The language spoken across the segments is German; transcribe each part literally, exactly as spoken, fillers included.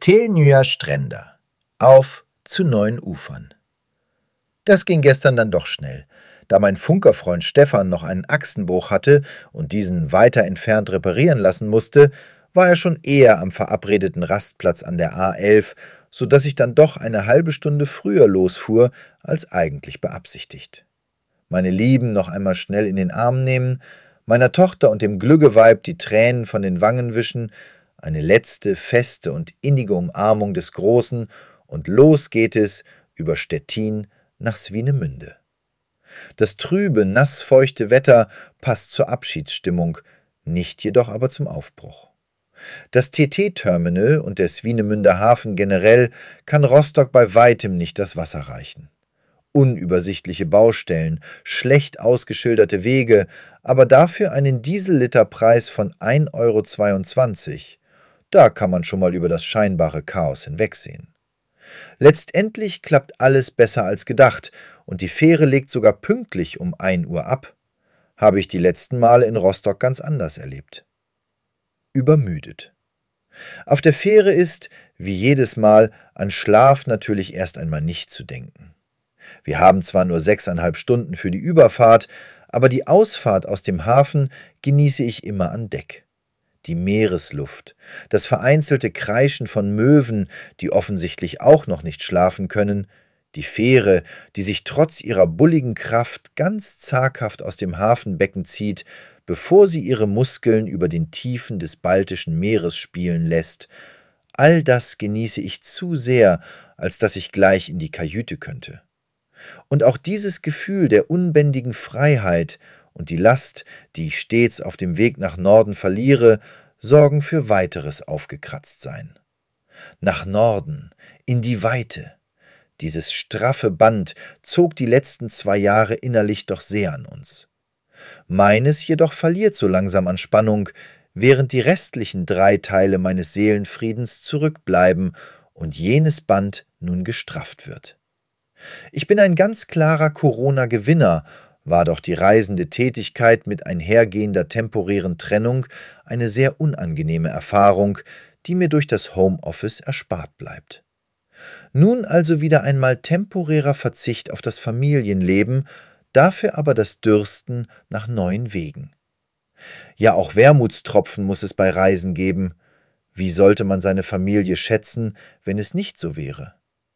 Till nya Stränder. Auf zu neuen Ufern. Das ging gestern dann doch schnell. Da mein Funkerfreund Stefan noch einen Achsenbruch hatte und diesen weiter entfernt reparieren lassen musste, war er schon eher am verabredeten Rastplatz an der A elf, so dass ich dann doch eine halbe Stunde früher losfuhr, als eigentlich beabsichtigt. Meine Lieben noch einmal schnell in den Arm nehmen, meiner Tochter und dem Glüggeweib die Tränen von den Wangen wischen, eine letzte feste und innige Umarmung des Großen, und los geht es über Stettin nach Swinemünde. Das trübe, nassfeuchte Wetter passt zur Abschiedsstimmung, nicht jedoch aber zum Aufbruch. Das T T-Terminal und der Swinemünder Hafen generell kann Rostock bei weitem nicht das Wasser reichen. Unübersichtliche Baustellen, schlecht ausgeschilderte Wege, aber dafür einen Dieselliterpreis von ein Euro zweiundzwanzig. Da kann man schon mal über das scheinbare Chaos hinwegsehen. Letztendlich klappt alles besser als gedacht und die Fähre legt sogar pünktlich um ein Uhr ab. Habe ich die letzten Male in Rostock ganz anders erlebt. Übermüdet. Auf der Fähre ist, wie jedes Mal, an Schlaf natürlich erst einmal nicht zu denken. Wir haben zwar nur sechseinhalb Stunden für die Überfahrt, aber die Ausfahrt aus dem Hafen genieße ich immer an Deck. Die Meeresluft, das vereinzelte Kreischen von Möwen, die offensichtlich auch noch nicht schlafen können, die Fähre, die sich trotz ihrer bulligen Kraft ganz zaghaft aus dem Hafenbecken zieht, bevor sie ihre Muskeln über den Tiefen des Baltischen Meeres spielen lässt, all das genieße ich zu sehr, als dass ich gleich in die Kajüte könnte. Und auch dieses Gefühl der unbändigen Freiheit und die Last, die ich stets auf dem Weg nach Norden verliere, sorgen für weiteres Aufgekratztsein. Nach Norden, in die Weite. Dieses straffe Band zog die letzten zwei Jahre innerlich doch sehr an uns. Meines jedoch verliert so langsam an Spannung, während die restlichen drei Teile meines Seelenfriedens zurückbleiben und jenes Band nun gestrafft wird. Ich bin ein ganz klarer Corona-Gewinner, war doch die reisende Tätigkeit mit einhergehender temporären Trennung eine sehr unangenehme Erfahrung, die mir durch das Homeoffice erspart bleibt. Nun also wieder einmal temporärer Verzicht auf das Familienleben, dafür aber das Dürsten nach neuen Wegen. Ja, auch Wermutstropfen muss es bei Reisen geben. Wie sollte man seine Familie schätzen, wenn es nicht so wäre?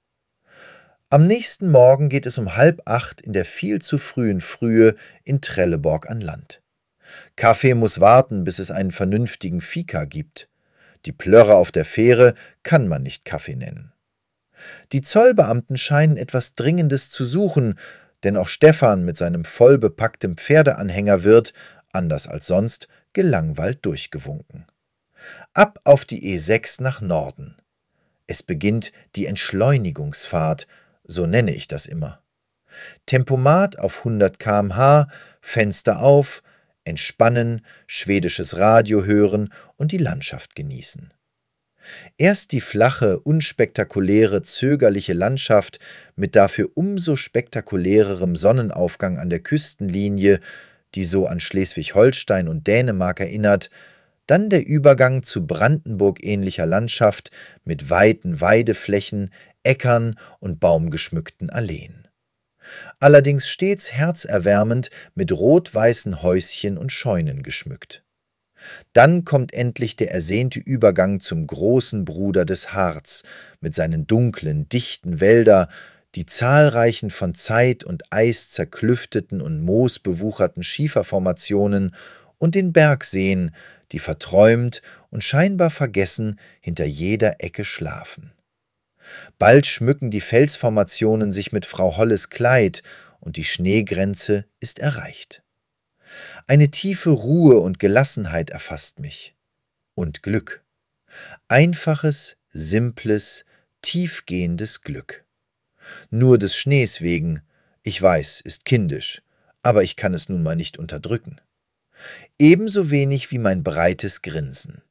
Am nächsten Morgen geht es um halb acht in der viel zu frühen Frühe in Trelleborg an Land. Kaffee muss warten, bis es einen vernünftigen Fika gibt. Die Plörre auf der Fähre kann man nicht Kaffee nennen. Die Zollbeamten scheinen etwas Dringendes zu suchen, denn auch Stefan mit seinem vollbepackten Pferdeanhänger wird, anders als sonst, gelangweilt durchgewunken. Ab auf die E sechs nach Norden. Es beginnt die Entschleunigungsfahrt, so nenne ich das immer. Tempomat auf hundert Kilometer pro Stunde, Fenster auf, entspannen, schwedisches Radio hören und die Landschaft genießen. Erst die flache, unspektakuläre, zögerliche Landschaft mit dafür umso spektakulärerem Sonnenaufgang an der Küstenlinie, die so an Schleswig-Holstein und Dänemark erinnert, dann der Übergang zu Brandenburg-ähnlicher Landschaft mit weiten Weideflächen, Äckern und baumgeschmückten Alleen. Allerdings stets herzerwärmend mit rot-weißen Häuschen und Scheunen geschmückt. Dann kommt endlich der ersehnte Übergang zum großen Bruder des Harz mit seinen dunklen, dichten Wälder, die zahlreichen von Zeit und Eis zerklüfteten und moosbewucherten Schieferformationen und den Bergseen, die verträumt und scheinbar vergessen hinter jeder Ecke schlafen. Bald schmücken die Felsformationen sich mit Frau Holles Kleid und die Schneegrenze ist erreicht. Eine tiefe Ruhe und Gelassenheit erfasst mich. Und Glück. Einfaches, simples, tiefgehendes Glück. Nur des Schnees wegen, ich weiß, ist kindisch, aber ich kann es nun mal nicht unterdrücken. Ebenso wenig wie mein breites Grinsen.